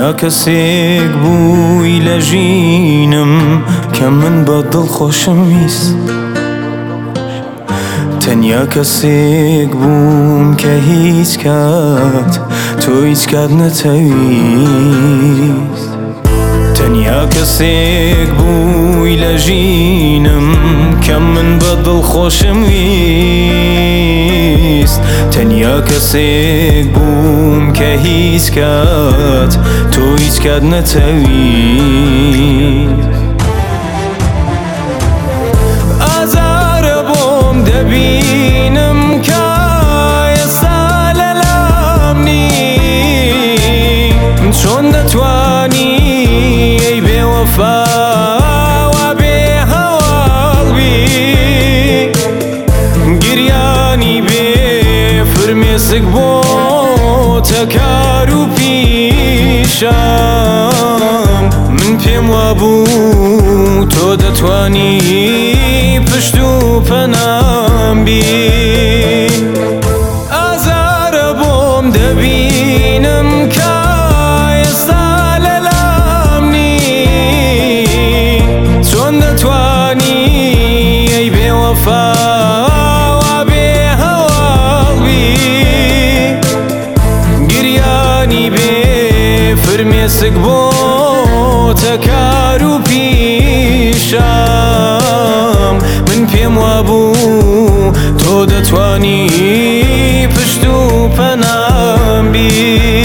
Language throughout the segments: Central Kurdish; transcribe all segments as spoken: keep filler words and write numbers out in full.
تەنیا کەسێک بووی لە ژینم کە من بە دڵخۆشم ویست، تەنیا کەسێک بووم کە هیچ کات تۆ هیچ کات نەتەویست، تەنیا کەسێک بووی لە ژینم کە من بە دڵخۆشم ویست، تەنیا کەسێک بووم کە هیچ کات تۆ هیچ کات نەتەویست. ئازارە بۆم دەبینم کە ئێستا لەلام نی، چۆن دەتوانی ئەی بێوەفا وا بێ هەواڵ بی، گریانی بێ فرمێسک بۆ تەکار و پیشام، من پێم وابوو تۆ دەتوانی پشت و پەنام بی. ئازارە بۆم دەبینم کە ئێستا لەلام نی، چۆن دەتوانی ئەی بێوەفا وا بێ هەواڵ بی، گریانی بێ فرمێسک بۆ تەکار و پیشام، من پێم وابوو تۆ دەتوانی پشت و پەنام بی.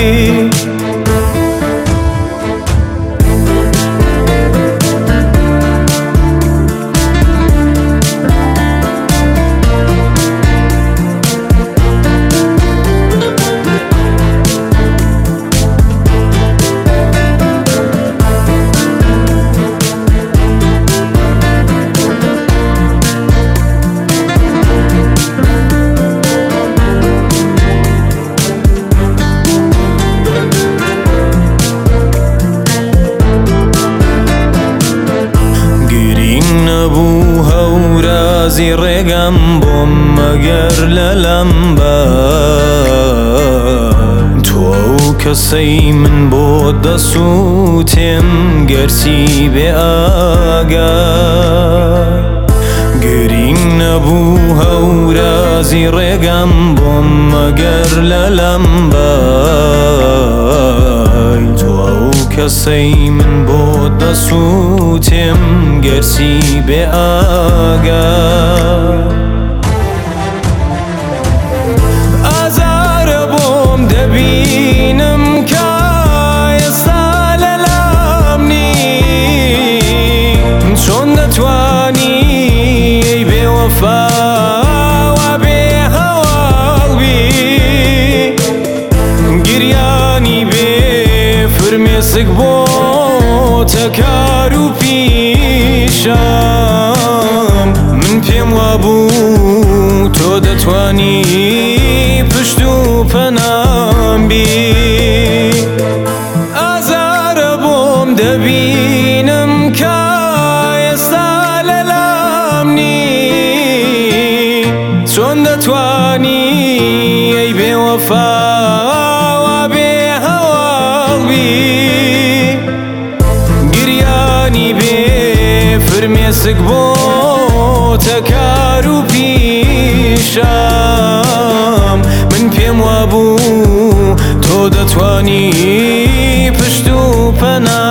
نەبوو هەورازی ڕێگەم بۆم مەگەر لەلەم بە، تۆ ئەو کەسەی من بۆ دەسووتێم گەرچی بێ ئاگای، گرنگ نەبوو هەورازی ڕێگەم بۆم مەگەر لەلەم بە، تۆ ئەو کەسەی من بۆ دەسووتێم گەرچی بێ ئاگای. ئازارە بۆم دەبینم کە ئێستا لەلام نی، چۆن دەتوانی ئەی بێوەفا وا بێ هەواڵ بی، گریانی بێ فرمێسک بۆ تەکار و پیشام، من پێم وابوو تۆ دەتوانی پشت و پەنام بی. ئازارە بۆم دەبینم کە ئێستا لەلام نی، چۆن دەتوانی ئەی بێوەفا وا بێ هەواڵ بی، گریانی بێ فرمێسک بۆ تەکار و پیشام، من پێم وابوو تۆ دەتوانی پشت و پەنام